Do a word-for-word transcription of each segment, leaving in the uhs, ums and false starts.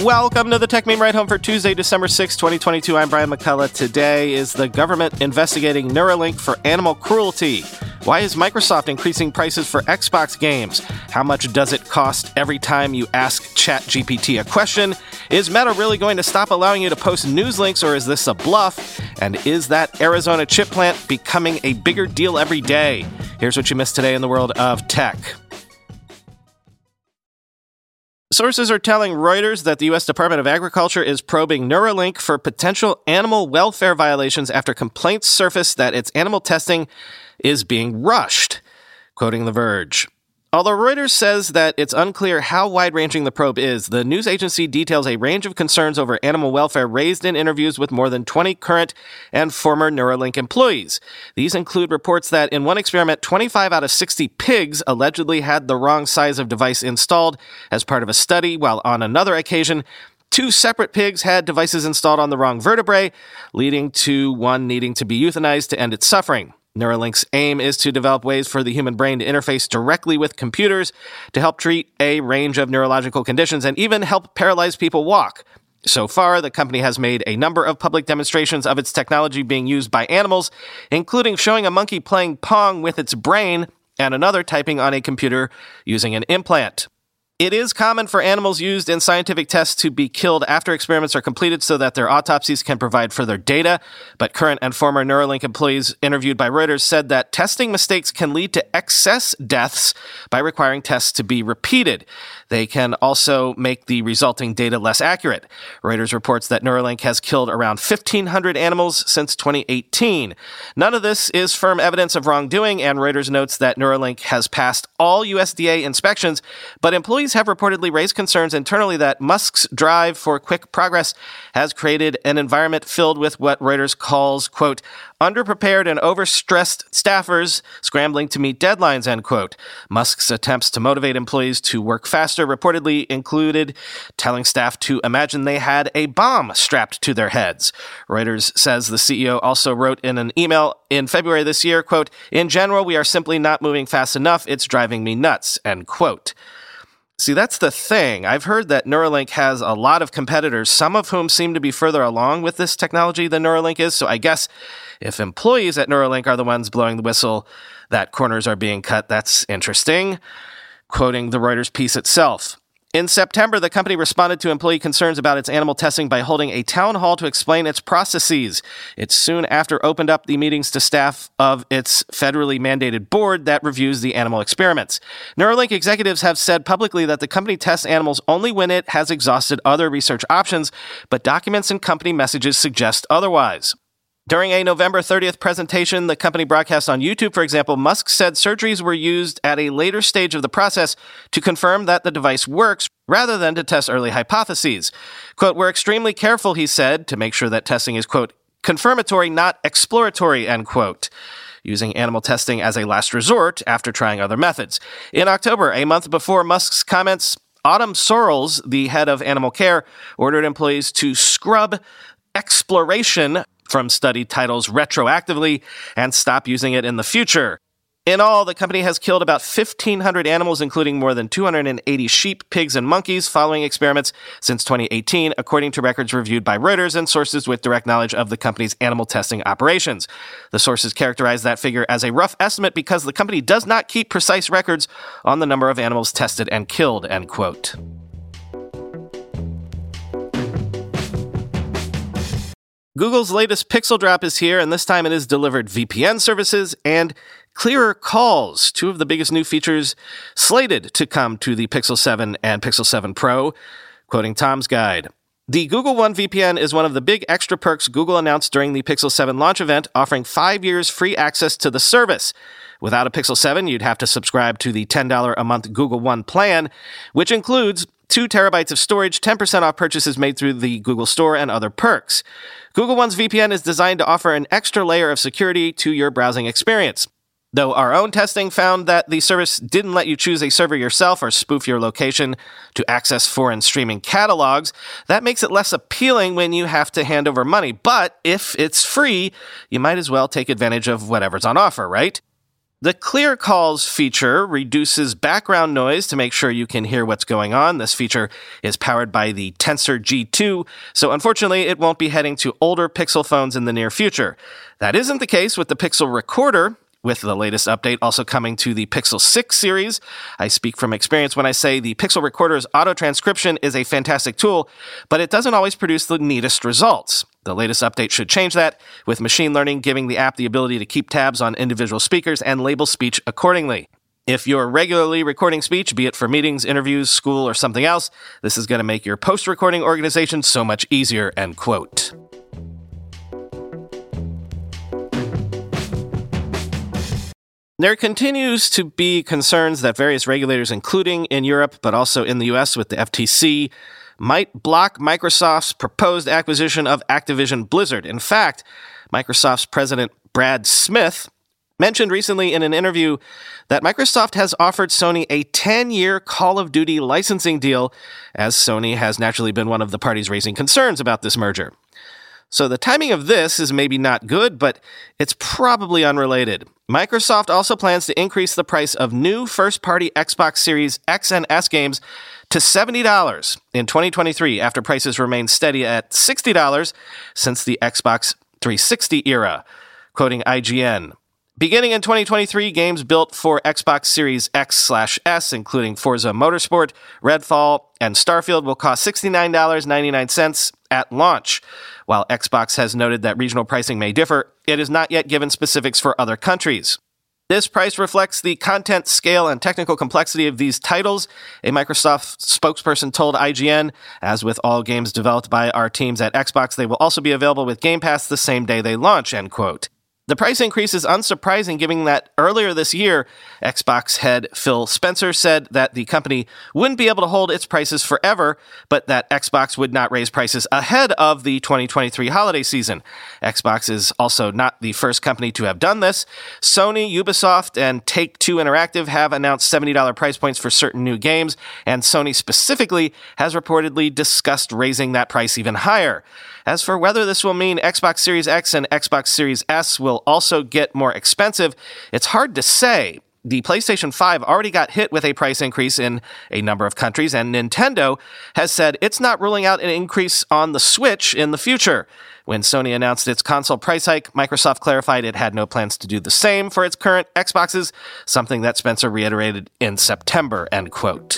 Welcome to the Tech Meme Ride Home for Tuesday, December sixth, twenty twenty-two. I'm Brian McCullough. Today is the government investigating Neuralink for animal cruelty. Why is Microsoft increasing prices for Xbox games? How much does it cost every time you ask ChatGPT a question? Is Meta really going to stop allowing you to post news links, or is this a bluff? And is that Arizona chip plant becoming a bigger deal every day? Here's what you missed today in the world of tech. Sources are telling Reuters that the U S Department of Agriculture is probing Neuralink for potential animal welfare violations after complaints surfaced that its animal testing is being rushed. Quoting The Verge. Although Reuters says that it's unclear how wide-ranging the probe is, the news agency details a range of concerns over animal welfare raised in interviews with more than twenty current and former Neuralink employees. These include reports that in one experiment, twenty-five out of sixty pigs allegedly had the wrong size of device installed as part of a study, while on another occasion, two separate pigs had devices installed on the wrong vertebrae, leading to one needing to be euthanized to end its suffering. Neuralink's aim is to develop ways for the human brain to interface directly with computers to help treat a range of neurological conditions and even help paralyzed people walk. So far, the company has made a number of public demonstrations of its technology being used by animals, including showing a monkey playing Pong with its brain and another typing on a computer using an implant. It is common for animals used in scientific tests to be killed after experiments are completed so that their autopsies can provide further data, but current and former Neuralink employees interviewed by Reuters said that testing mistakes can lead to excess deaths by requiring tests to be repeated. They can also make the resulting data less accurate. Reuters reports that Neuralink has killed around fifteen hundred animals since twenty eighteen. None of this is firm evidence of wrongdoing, and Reuters notes that Neuralink has passed all U S D A inspections, but employees have reportedly raised concerns internally that Musk's drive for quick progress has created an environment filled with what Reuters calls, quote, underprepared and overstressed staffers scrambling to meet deadlines, end quote. Musk's attempts to motivate employees to work faster reportedly included telling staff to imagine they had a bomb strapped to their heads. Reuters says the C E O also wrote in an email in February this year, quote, in general, we are simply not moving fast enough. It's driving me nuts, end quote. See, that's the thing. I've heard that Neuralink has a lot of competitors, some of whom seem to be further along with this technology than Neuralink is. So I guess if employees at Neuralink are the ones blowing the whistle that corners are being cut, that's interesting. Quoting the Reuters piece itself. In September, the company responded to employee concerns about its animal testing by holding a town hall to explain its processes. It soon after opened up the meetings to staff of its federally mandated board that reviews the animal experiments. Neuralink executives have said publicly that the company tests animals only when it has exhausted other research options, but documents and company messages suggest otherwise. During a November thirtieth presentation the company broadcast on YouTube, for example, Musk said surgeries were used at a later stage of the process to confirm that the device works rather than to test early hypotheses. Quote, we're extremely careful, he said, to make sure that testing is, quote, confirmatory, not exploratory, end quote, using animal testing as a last resort after trying other methods. In October, a month before Musk's comments, Autumn Sorrells, the head of animal care, ordered employees to scrub exploration from study titles retroactively and stop using it in the future. In all, the company has killed about fifteen hundred animals, including more than two hundred eighty sheep, pigs, and monkeys following experiments since twenty eighteen, according to records reviewed by Reuters and sources with direct knowledge of the company's animal testing operations. The sources characterize that figure as a rough estimate because the company does not keep precise records on the number of animals tested and killed, end quote. Google's latest Pixel drop is here, and this time it has delivered V P N services and clearer calls, two of the biggest new features slated to come to the Pixel seven and Pixel seven Pro, quoting Tom's Guide. The Google One V P N is one of the big extra perks Google announced during the Pixel seven launch event, offering five years free access to the service. Without a Pixel seven, you'd have to subscribe to the ten dollars a month Google One plan, which includes two terabytes of storage, ten percent off purchases made through the Google Store, and other perks. Google One's V P N is designed to offer an extra layer of security to your browsing experience. Though our own testing found that the service didn't let you choose a server yourself or spoof your location to access foreign streaming catalogs, that makes it less appealing when you have to hand over money. But if it's free, you might as well take advantage of whatever's on offer, right? The Clear Calls feature reduces background noise to make sure you can hear what's going on. This feature is powered by the Tensor G two, so unfortunately it won't be heading to older Pixel phones in the near future. That isn't the case with the Pixel Recorder, with the latest update also coming to the Pixel six series. I speak from experience when I say the Pixel Recorder's auto-transcription is a fantastic tool, but it doesn't always produce the neatest results. The latest update should change that, with machine learning giving the app the ability to keep tabs on individual speakers and label speech accordingly. If you're regularly recording speech, be it for meetings, interviews, school, or something else, this is going to make your post-recording organization so much easier, end quote. There continues to be concerns that various regulators, including in Europe, but also in the U S with the F T C, might block Microsoft's proposed acquisition of Activision Blizzard. In fact, Microsoft's president Brad Smith mentioned recently in an interview that Microsoft has offered Sony a ten-year Call of Duty licensing deal, as Sony has naturally been one of the parties raising concerns about this merger. So the timing of this is maybe not good, but it's probably unrelated. Microsoft also plans to increase the price of new first-party Xbox Series X and S games to seventy dollars in twenty twenty-three, after prices remained steady at sixty dollars since the Xbox three sixty era. Quoting I G N, beginning in twenty twenty-three, games built for Xbox Series X slash S, including Forza Motorsport, Redfall, and Starfield, will cost sixty-nine dollars and ninety-nine cents at launch. While Xbox has noted that regional pricing may differ, it is not yet given specifics for other countries. This price reflects the content, scale, and technical complexity of these titles, a Microsoft spokesperson told I G N. As with all games developed by our teams at Xbox, they will also be available with Game Pass the same day they launch, end quote. The price increase is unsurprising, given that earlier this year, Xbox head Phil Spencer said that the company wouldn't be able to hold its prices forever, but that Xbox would not raise prices ahead of the twenty twenty-three holiday season. Xbox is also not the first company to have done this. Sony, Ubisoft, and Take-Two Interactive have announced seventy dollars price points for certain new games, and Sony specifically has reportedly discussed raising that price even higher. As for whether this will mean Xbox Series X and Xbox Series S will also get more expensive, it's hard to say. The PlayStation five already got hit with a price increase in a number of countries, and Nintendo has said it's not ruling out an increase on the Switch in the future. When Sony announced its console price hike, Microsoft clarified it had no plans to do the same for its current Xboxes, something that Spencer reiterated in September, end quote.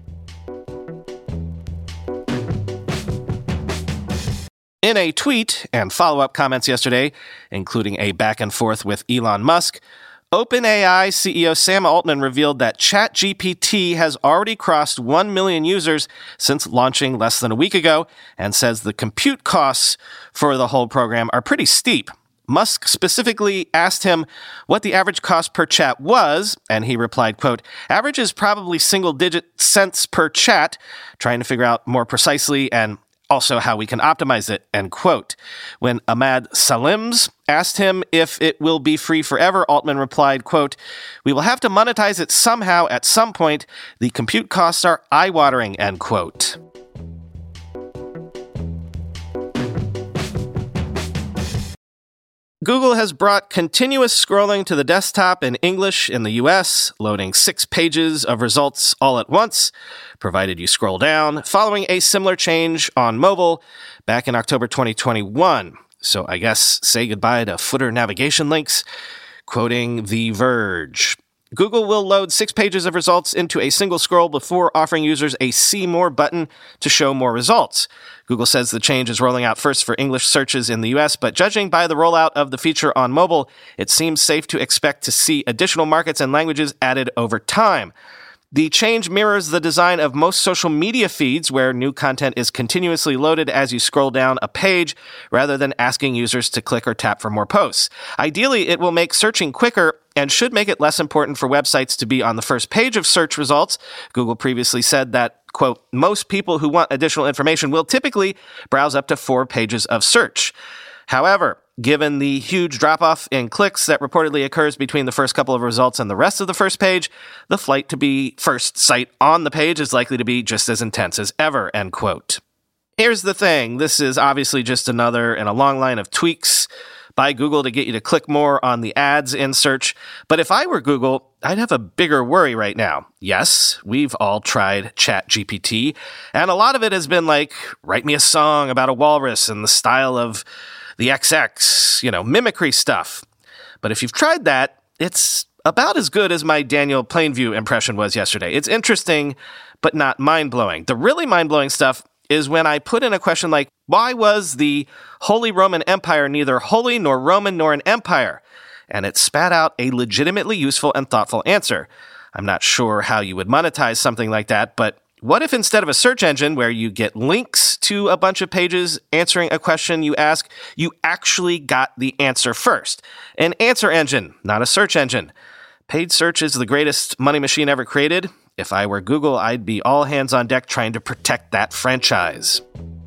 In a tweet and follow-up comments yesterday, including a back-and-forth with Elon Musk, OpenAI C E O Sam Altman revealed that ChatGPT has already crossed one million users since launching less than a week ago, and says the compute costs for the whole program are pretty steep. Musk specifically asked him what the average cost per chat was, and he replied, quote, average is probably single-digit cents per chat, trying to figure out more precisely and also how we can optimize it, end quote. When Ahmad Salims asked him if it will be free forever, Altman replied, quote, we will have to monetize it somehow at some point. The compute costs are eye-watering, end quote. Google has brought continuous scrolling to the desktop in English in the U S, loading six pages of results all at once, provided you scroll down, following a similar change on mobile back in October twenty twenty-one. So I guess say goodbye to footer navigation links. Quoting The Verge, Google will load six pages of results into a single scroll before offering users a See More button to show more results. Google says the change is rolling out first for English searches in the U S, but judging by the rollout of the feature on mobile, it seems safe to expect to see additional markets and languages added over time. The change mirrors the design of most social media feeds, where new content is continuously loaded as you scroll down a page, rather than asking users to click or tap for more posts. Ideally, it will make searching quicker and should make it less important for websites to be on the first page of search results. Google previously said that, quote, most people who want additional information will typically browse up to four pages of search. However, given the huge drop-off in clicks that reportedly occurs between the first couple of results and the rest of the first page, the flight to be first sight on the page is likely to be just as intense as ever, end quote. Here's the thing. This is obviously just another in a long line of tweaks by Google to get you to click more on the ads in search. But if I were Google, I'd have a bigger worry right now. Yes, we've all tried ChatGPT, and a lot of it has been like, write me a song about a walrus in the style of the X X, you know, mimicry stuff. But if you've tried that, it's about as good as my Daniel Plainview impression was yesterday. It's interesting, but not mind-blowing. The really mind-blowing stuff is when I put in a question like, why was the Holy Roman Empire neither holy nor Roman nor an empire? And it spat out a legitimately useful and thoughtful answer. I'm not sure how you would monetize something like that, but what if instead of a search engine where you get links to a bunch of pages answering a question you ask, you actually got the answer first? An answer engine, not a search engine. Paid search is the greatest money machine ever created. If I were Google, I'd be all hands on deck trying to protect that franchise.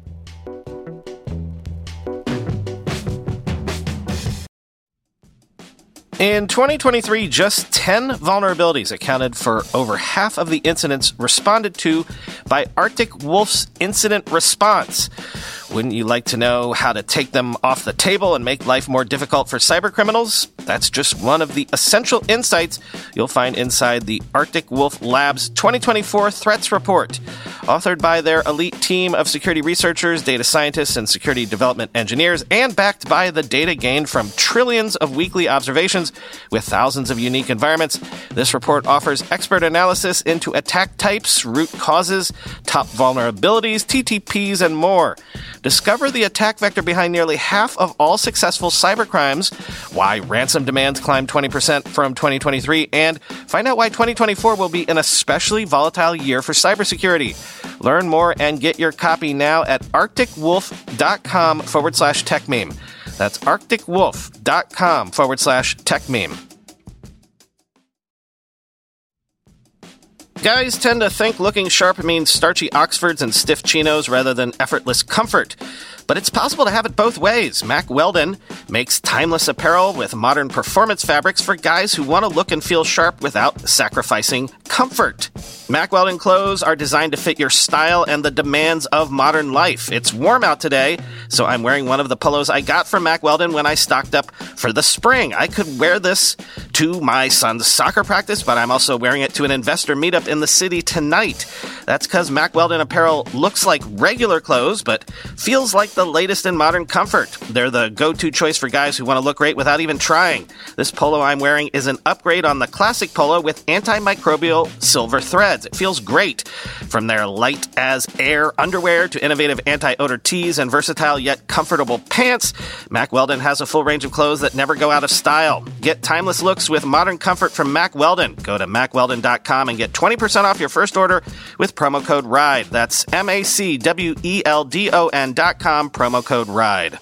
In twenty twenty-three, just ten vulnerabilities accounted for over half of the incidents responded to by Arctic Wolf's incident response. Wouldn't you like to know how to take them off the table and make life more difficult for cybercriminals? That's just one of the essential insights you'll find inside the Arctic Wolf Labs twenty twenty-four Threats Report. Authored by their elite team of security researchers, data scientists, and security development engineers, and backed by the data gained from trillions of weekly observations with thousands of unique environments, this report offers expert analysis into attack types, root causes, top vulnerabilities, T T Ps, and more. Discover the attack vector behind nearly half of all successful cybercrimes, why ransom demands climbed twenty percent from twenty twenty-three, and find out why twenty twenty-four will be an especially volatile year for cybersecurity. Learn more and get your copy now at arcticwolf.com forward slash techmeme. That's arcticwolf.com forward slash techmeme. Guys tend to think looking sharp means starchy Oxfords and stiff chinos rather than effortless comfort. But it's possible to have it both ways. Mack Weldon makes timeless apparel with modern performance fabrics for guys who want to look and feel sharp without sacrificing comfort. Mack Weldon clothes are designed to fit your style and the demands of modern life. It's warm out today, so I'm wearing one of the polos I got from Mack Weldon when I stocked up for the spring. I could wear this to my son's soccer practice, but I'm also wearing it to an investor meetup in the city tonight. That's because Mack Weldon apparel looks like regular clothes, but feels like the latest in modern comfort. They're the go-to choice for guys who want to look great without even trying. This polo I'm wearing is an upgrade on the classic polo with antimicrobial silver threads. It feels great. From their light as air underwear to innovative anti-odor tees and versatile yet comfortable pants, Mack Weldon has a full range of clothes that never go out of style. Get timeless looks with modern comfort from Mack Weldon. Go to mack weldon dot com and get twenty percent off your first order with promo code RIDE. That's M A C W E L D O N dot com, promo code RIDE.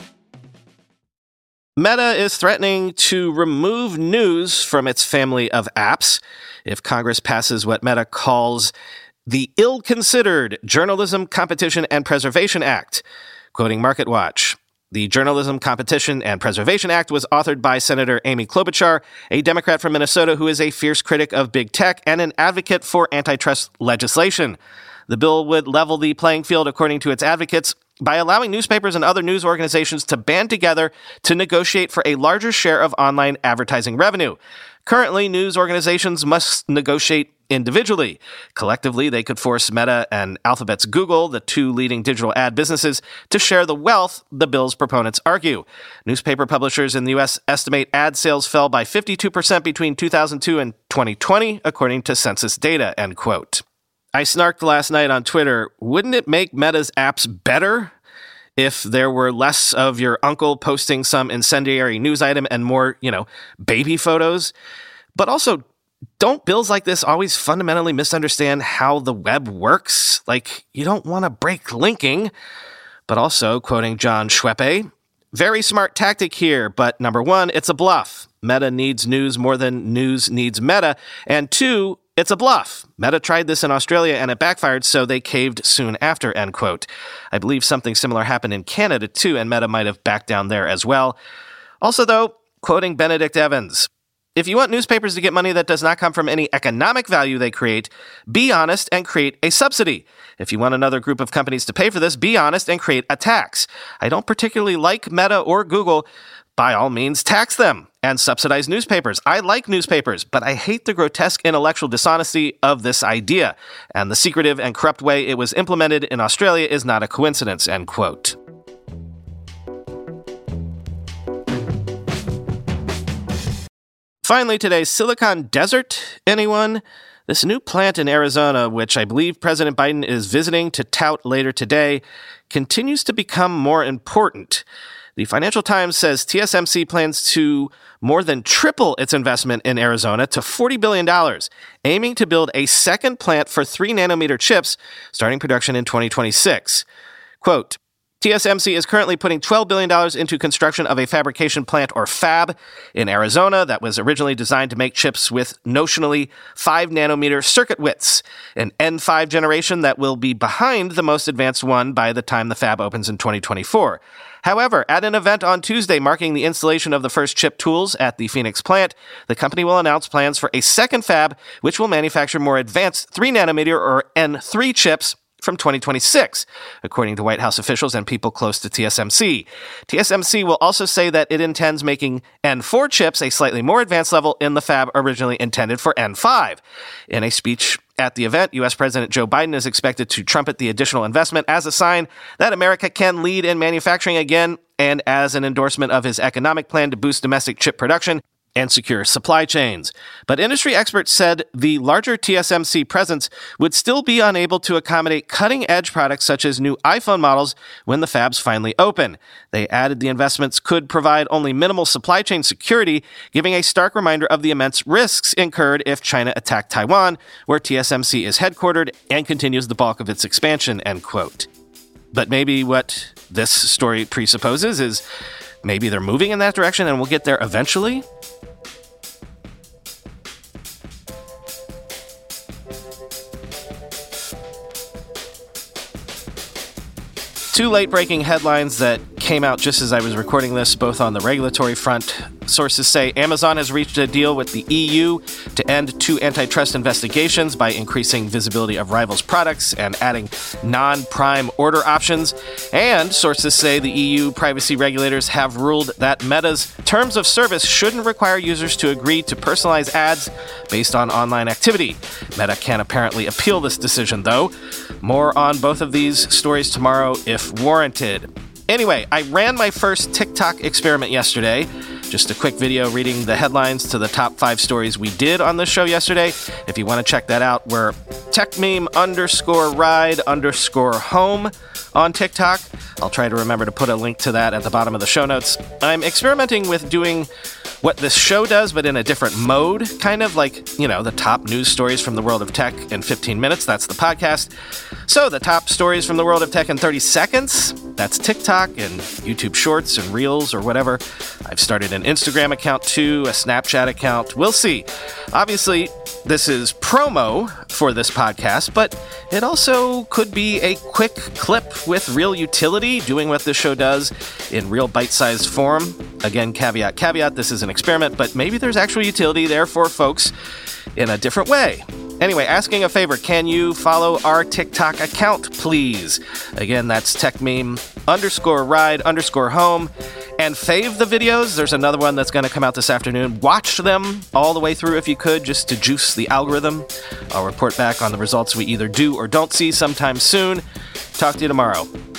Meta is threatening to remove news from its family of apps if Congress passes what Meta calls the Ill-Considered Journalism Competition and Preservation Act. Quoting MarketWatch, the Journalism Competition and Preservation Act was authored by Senator Amy Klobuchar, a Democrat from Minnesota who is a fierce critic of big tech and an advocate for antitrust legislation. The bill would level the playing field, according to its advocates, by allowing newspapers and other news organizations to band together to negotiate for a larger share of online advertising revenue. Currently, news organizations must negotiate individually. Collectively, they could force Meta and Alphabet's Google, the two leading digital ad businesses, to share the wealth, the bill's proponents argue. Newspaper publishers in the U S estimate ad sales fell by fifty-two percent between two thousand two and twenty twenty, according to census data, end quote. I snarked last night on Twitter, wouldn't it make Meta's apps better if there were less of your uncle posting some incendiary news item and more, you know, baby photos? But also, don't bills like this always fundamentally misunderstand how the web works? Like, you don't want to break linking. But also, quoting John Schweppe, very smart tactic here, but number one, it's a bluff. Meta needs news more than news needs Meta. And two, it's a bluff. Meta tried this in Australia and it backfired, so they caved soon after, end quote. I believe something similar happened in Canada too, and Meta might have backed down there as well. Also though, quoting Benedict Evans, if you want newspapers to get money that does not come from any economic value they create, be honest and create a subsidy. If you want another group of companies to pay for this, be honest and create a tax. I don't particularly like Meta or Google, by all means, tax them and subsidize newspapers. I like newspapers, but I hate the grotesque intellectual dishonesty of this idea, and the secretive and corrupt way it was implemented in Australia is not a coincidence, end quote. Finally, today's Silicon Desert, anyone? This new plant in Arizona, which I believe President Biden is visiting to tout later today, continues to become more important. The Financial Times says T S M C plans to more than triple its investment in Arizona to forty billion dollars, aiming to build a second plant for three nanometer chips, starting production in twenty twenty-six. Quote, T S M C is currently putting twelve billion dollars into construction of a fabrication plant, or fab, in Arizona that was originally designed to make chips with notionally five nanometer circuit widths, an N five generation that will be behind the most advanced one by the time the fab opens in twenty twenty-four. However, at an event on Tuesday marking the installation of the first chip tools at the Phoenix plant, the company will announce plans for a second fab, which will manufacture more advanced three nanometer or N three chips from twenty twenty-six, according to White House officials and people close to T S M C. T S M C will also say that it intends making N four chips, a slightly more advanced level, in the fab originally intended for N five. In a speech at the event, U S President Joe Biden is expected to trumpet the additional investment as a sign that America can lead in manufacturing again and as an endorsement of his economic plan to boost domestic chip production and secure supply chains. But industry experts said the larger T S M C presence would still be unable to accommodate cutting-edge products such as new iPhone models when the fabs finally open. They added the investments could provide only minimal supply chain security, giving a stark reminder of the immense risks incurred if China attacked Taiwan, where T S M C is headquartered and continues the bulk of its expansion, end quote. But maybe what this story presupposes is maybe they're moving in that direction and we'll get there eventually? Two late-breaking headlines that came out just as I was recording this, both on the regulatory front. Sources say Amazon has reached a deal with the E U to end two antitrust investigations by increasing visibility of rivals' products and adding non-prime order options. And sources say the E U privacy regulators have ruled that Meta's terms of service shouldn't require users to agree to personalize ads based on online activity. Meta can apparently appeal this decision, though. More on both of these stories tomorrow if warranted. Anyway, I ran my first TikTok experiment yesterday. Just a quick video reading the headlines to the top five stories we did on this show yesterday. If you want to check that out, we're techmeme underscore ride underscore home on TikTok. I'll try to remember to put a link to that at the bottom of the show notes. I'm experimenting with doing what this show does, but in a different mode, kind of like, you know, the top news stories from the world of tech in fifteen minutes. That's the podcast. So the top stories from the world of tech in thirty seconds. That's TikTok and YouTube Shorts and Reels or whatever. I've started an Instagram account too, a Snapchat account. We'll see. Obviously, this is promo for this podcast, but it also could be a quick clip with real utility, doing what this show does in real bite-sized form. Again, caveat, caveat, this is an experiment, but maybe there's actual utility there for folks in a different way. Anyway, asking a favor, can you follow our TikTok account, please? Again, that's techmeme underscore ride underscore home. And fave the videos. There's another one that's going to come out this afternoon. Watch them all the way through if you could, just to juice the algorithm. I'll report back on the results we either do or don't see sometime soon. Talk to you tomorrow.